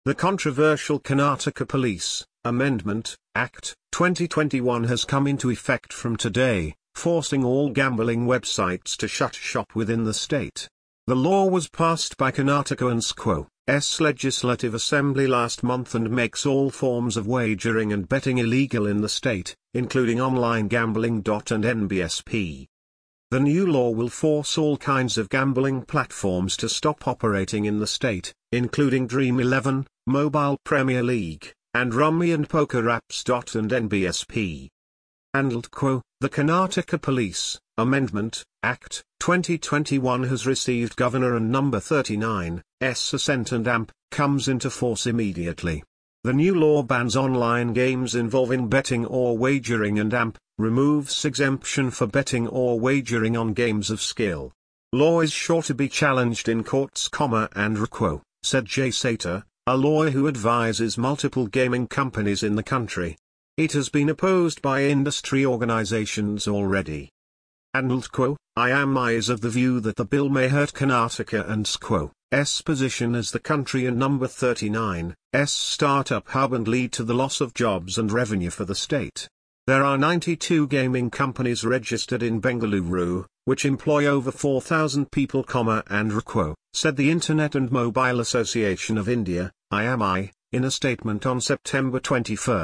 The controversial Karnataka Police Amendment Act 2021 has come into effect from today, forcing all gambling websites to shut shop within the state. The law was passed by Karnataka and SQO's Legislative Assembly last month and makes all forms of wagering and betting illegal in the state, including online gambling. And NBSP. The new law will force all kinds of gambling platforms to stop operating in the state, including Dream 11, Mobile Premier League, and Rummy and Poker Apps. And NBSP. The Karnataka Police Amendment Act 2021 has received Governor and Number 39's assent and AMP comes into force immediately. The new law bans online games involving betting or wagering, and AMP removes exemption for betting or wagering on games of skill. Law is sure to be challenged in courts, said Jay Sater, a lawyer who advises multiple gaming companies in the country. It has been opposed by industry organizations already. IAMI is of the view that the bill may hurt Karnataka and SQO's position as the country and Number 39's startup hub and lead to the loss of jobs and revenue for the state. There are 92 gaming companies registered in Bengaluru, which employ over 4,000 people, said the Internet and Mobile Association of India, IAMI, in a statement on September 21.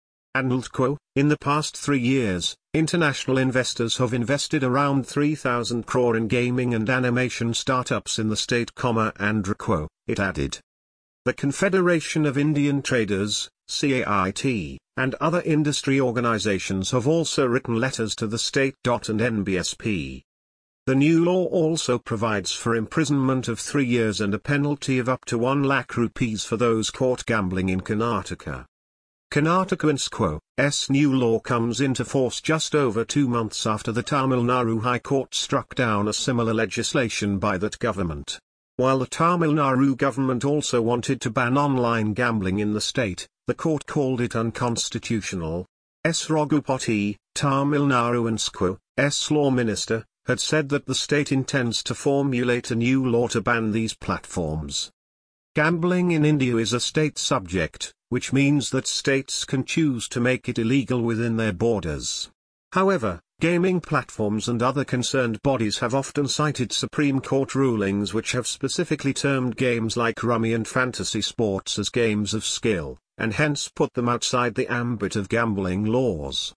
In the past 3 years, international investors have invested around 3,000 crore in gaming and animation startups in the state, it added. The Confederation of Indian Traders, CAIT, and other industry organizations have also written letters to the state. And NBSP. The new law also provides for imprisonment of 3 years and a penalty of up to 1 lakh rupees for those caught gambling in Karnataka. Karnataka and SQO's new law comes into force just over 2 months after the Tamil Nadu High Court struck down a similar legislation by that government. While the Tamil Nadu government also wanted to ban online gambling in the state, the court called it unconstitutional. S. Raghupati, Tamil Nadu and SQO's law minister, had said that the state intends to formulate a new law to ban these platforms. Gambling in India is a state subject, which means that states can choose to make it illegal within their borders. However, gaming platforms and other concerned bodies have often cited Supreme Court rulings which have specifically termed games like rummy and fantasy sports as games of skill, and hence put them outside the ambit of gambling laws.